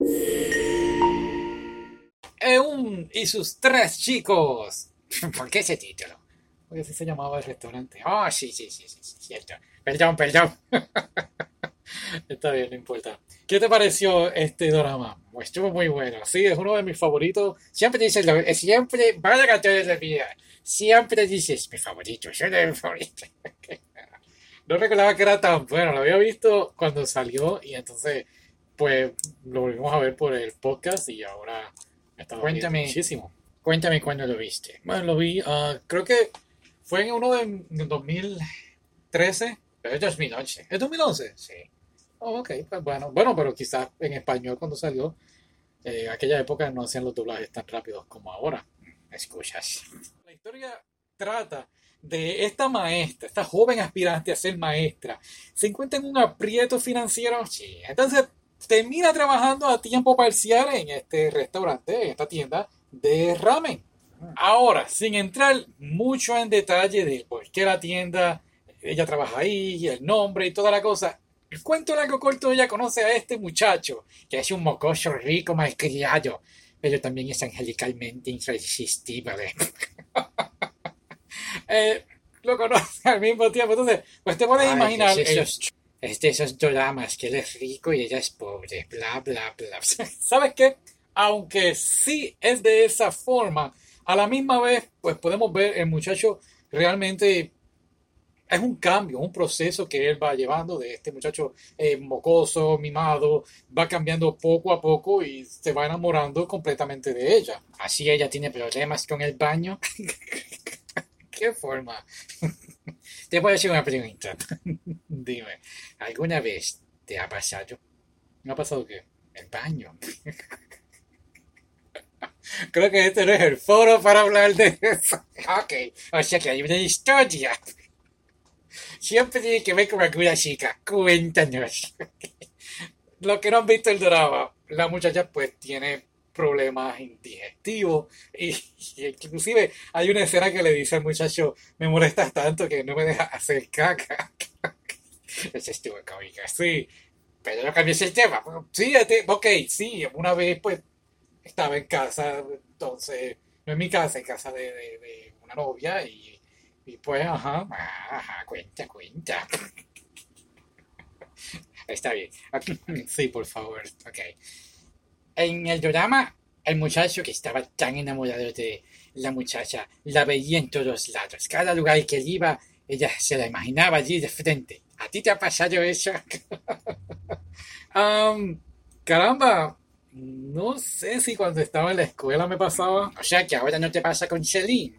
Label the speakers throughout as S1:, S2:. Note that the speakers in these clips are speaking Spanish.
S1: Eun y sus tres chicos. ¿Por qué ese título? Porque así se llamaba el restaurante. Ah, sí, cierto. Perdón. Está bien, no importa. ¿Qué te pareció este drama? Pues estuvo muy bueno. Sí, es uno de mis favoritos. Siempre dices, siempre, vaya que de vida. Siempre dices, mi favorito, yo de mi favorito. No recordaba que era tan bueno. Lo había visto cuando salió y entonces, pues, lo volvimos a ver por el podcast y ahora me estaba riendo muchísimo. Cuéntame cuándo lo viste. Bueno, lo vi, creo que fue en uno de 2013, pero es 2011. ¿Es 2011? Sí. Oh, ok, pues bueno, pero quizás en español cuando salió, aquella época no hacían los doblajes tan rápidos como ahora. Escuchas. La historia trata de esta maestra, esta joven aspirante a ser maestra. Se encuentra en un aprieto financiero. Sí. Entonces termina trabajando a tiempo parcial en este restaurante, en esta tienda de ramen. Ahora, sin entrar mucho en detalle de por qué la tienda, ella trabaja ahí, el nombre y toda la cosa, el cuento largo corto, ella conoce a este muchacho, que es un mocoso rico malcriado, pero también es angelicalmente irresistible. Lo conoce al mismo tiempo, entonces, pues te puedes imaginar... Es de esos dramas que él es rico y ella es pobre, bla, bla, bla. ¿Sabes qué? Aunque sí es de esa forma, a la misma vez, pues podemos ver el muchacho realmente es un cambio, un proceso que él va llevando de este muchacho mocoso, mimado, va cambiando poco a poco y se va enamorando completamente de ella. Así ella tiene problemas con el baño. ¿Qué forma? Te voy a hacer una pregunta. Dime, ¿alguna vez te ha pasado? ¿Me ha pasado qué? El baño. Creo que este no es el foro para hablar de eso. Ok, o sea que hay una historia. Siempre tiene que ver con alguna chica. Cuéntanos. Los que no han visto el drama, la muchacha pues tiene problemas digestivos y inclusive hay una escena que le dice al muchacho, me molestas tanto que no me dejas hacer caca. Eso estuvo cómica, sí. Pero no cambies el tema. Sí, ok, sí, una vez pues estaba en casa, entonces, no en mi casa, en casa de una novia y pues, ajá, cuenta. Está bien. Okay. Sí, por favor. Ok. En el drama, el muchacho que estaba tan enamorado de la muchacha la veía en todos lados. Cada lugar que él iba, ella se la imaginaba allí de frente. ¿A ti te ha pasado eso? Caramba, no sé si cuando estaba en la escuela me pasaba. O sea que ahora no te pasa con Celine.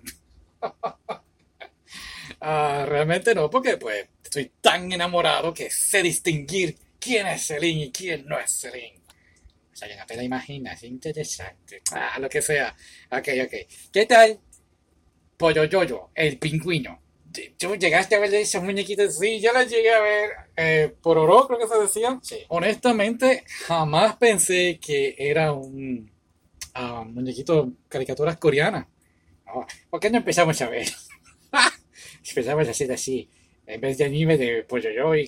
S1: Realmente no, porque pues estoy tan enamorado que sé distinguir quién es Celine y quién no es Celine. O sea, que no te la imaginas, interesante. Lo que sea. Ok. ¿Qué tal Pollo Yoyo, el pingüino? ¿Tú llegaste a ver esos muñequitos? Sí, yo los llegué a ver. Pororó, creo que se decía. Sí. Honestamente, jamás pensé que era un muñequito caricaturas coreanas. No, ¿por qué no empezamos a ver? Empezamos a hacer así. En vez de anime de Pollo Yoyo.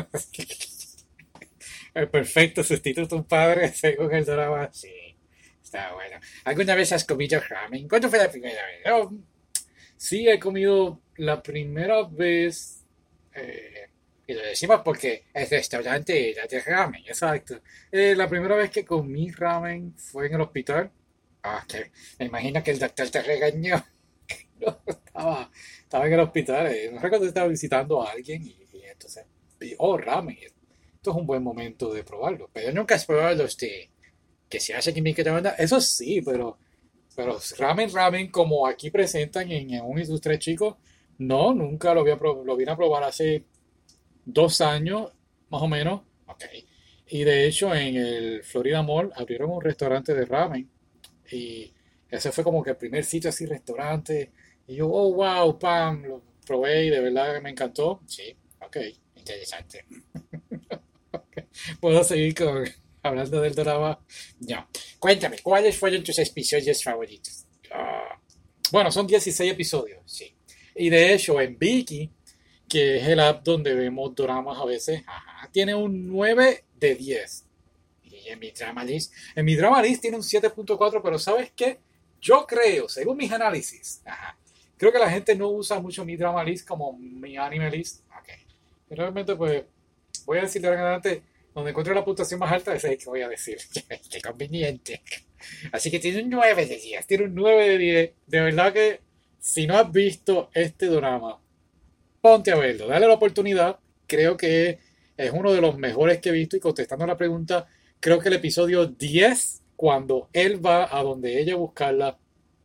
S1: El perfecto sustituto un padre según el drama. Sí, está bueno. ¿Alguna vez has comido ramen? ¿Cuándo fue la primera vez? Oh, sí, he comido la primera vez. Y lo decimos porque el restaurante era de ramen, exacto. La primera vez que comí ramen fue en el hospital. Que me imagino que el doctor te regañó. No, estaba en el hospital. No recuerdo si estaba visitando a alguien y entonces. Ramen. Esto es un buen momento de probarlo. Pero nunca has probado los que se hacen en microondas. Eso sí, pero ramen como aquí presentan en un y sus tres chicos, no, nunca lo vine a probar hace 2 años, más o menos. Ok. Y de hecho en el Florida Mall abrieron un restaurante de ramen. Y ese fue como que el primer sitio así, restaurante. Y yo, oh, wow, pam, lo probé y de verdad me encantó. Sí, ok, interesante. ¿Puedo seguir hablando del drama? No. Cuéntame, ¿cuáles fueron tus episodios favoritos? Bueno, son 16 episodios, sí. Y de hecho, en Viki, que es el app donde vemos dramas a veces, tiene un 9 de 10. en mi drama list. En mi drama list tiene un 7.4, pero ¿sabes qué? Yo creo, según mis análisis, creo que la gente no usa mucho mi drama list como mi anime list. Ok. Y realmente, pues, voy a decir de ahora en adelante, donde encuentre la puntuación más alta, ese es el que voy a decir. Qué conveniente. Así que tiene un 9 de 10. Tiene un 9 de 10. De verdad que, si no has visto este drama, ponte a verlo. Dale la oportunidad. Creo que es uno de los mejores que he visto. Y contestando la pregunta, creo que el episodio 10, cuando él va a donde ella buscarla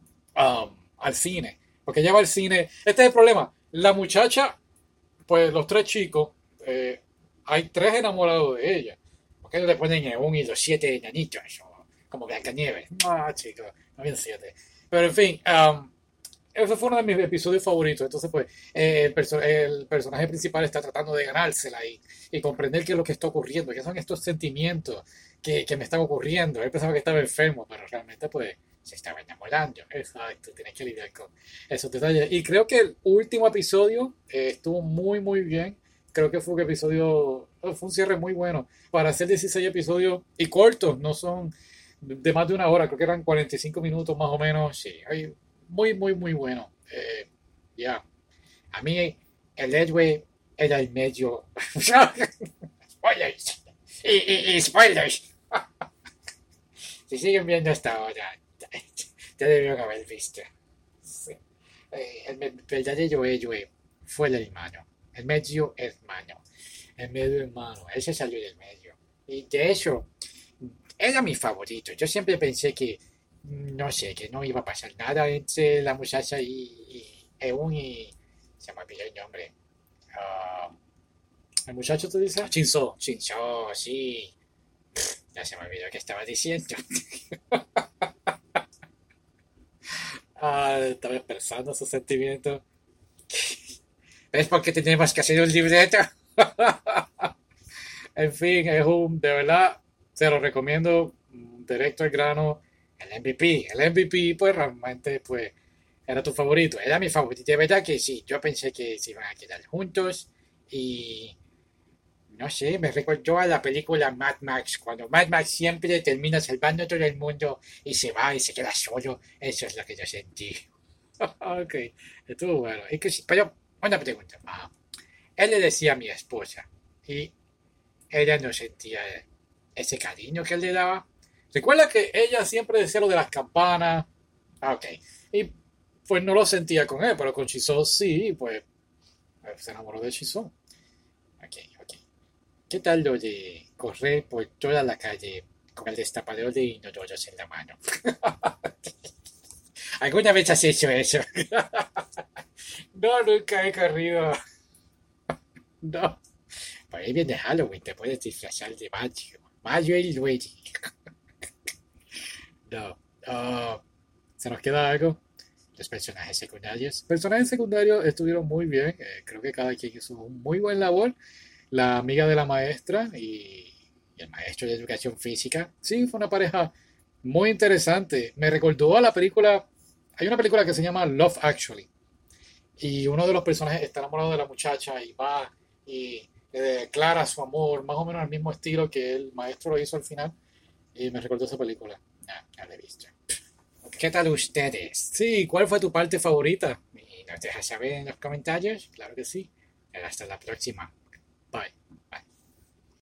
S1: al cine. Porque ella va al cine. Este es el problema. La muchacha, pues los tres chicos, hay tres enamorados de ella. Porque le ponen Eun y los siete enanitos, o como Blancanieves. Ah, chicos, no habían siete. Pero en fin, ese fue uno de mis episodios favoritos. Entonces, pues, el personaje principal está tratando de ganársela y comprender qué es lo que está ocurriendo, qué son estos sentimientos que me están ocurriendo. Él pensaba que estaba enfermo, pero realmente, pues, se estaba enamorando. Exacto, tienes que lidiar con esos detalles. Y creo que el último episodio estuvo muy, muy bien. Creo que fue un episodio, fue un cierre muy bueno. Para hacer 16 episodios y cortos, no son de más de una hora, creo que eran 45 minutos más o menos. Sí, muy, muy, muy bueno. Ya, a mí el héroe era el medio. Spoilers. Y spoilers. Si siguen viendo hasta ahora, ya debieron haber visto. Sí. El verdadero héroe fue el hermano. El medio hermano. El medio hermano. Él se salió del medio. Y de hecho, era mi favorito. Yo siempre pensé que, no sé, que no iba a pasar nada entre la muchacha y Eun y... Se me olvidó el nombre. Ah, ¿el muchacho te dice? Shinzo. Shinzo, sí. Ya se me olvidó que estaba diciendo. Estaba expresando sus sentimientos. ¿Es porque tenemos que hacer un libreto? En fin, de verdad, se lo recomiendo directo al grano. El MVP. El MVP, pues realmente, pues, era tu favorito. Era mi favorito. De verdad que sí, yo pensé que se iban a quedar juntos. Y no sé, me recordó a la película Mad Max, cuando Mad Max siempre termina salvando a todo el mundo y se va y se queda solo. Eso es lo que yo sentí. Ok, estuvo bueno. Pero, una pregunta. Él le decía a mi esposa y ella no sentía ese cariño que él le daba. Recuerda que ella siempre decía lo de las campanas. Ok. Y pues no lo sentía con él, pero con Chizó sí, pues se enamoró de Chizó. Ok, ok. ¿Qué tal lo de correr por toda la calle con el destapador de inodoros en la mano? ¿Alguna vez has hecho eso? No, nunca he corrido. No. Por ahí viene Halloween, te puedes disfrazar de Mario. Mario y Luigi. No. ¿Se nos queda algo? Los personajes secundarios. Personajes secundarios estuvieron muy bien. Creo que cada quien hizo un muy buen labor. La amiga de la maestra y el maestro de educación física. Sí, fue una pareja muy interesante. Me recordó a la película. Hay una película que se llama Love Actually. Y uno de los personajes está enamorado de la muchacha y va y le declara su amor, más o menos al mismo estilo que el maestro lo hizo al final. Y me recordó esa película. No, no la he visto. ¿Qué tal ustedes? Sí, ¿cuál fue tu parte favorita? Y nos dejas saber en los comentarios. Claro que sí. Hasta la próxima.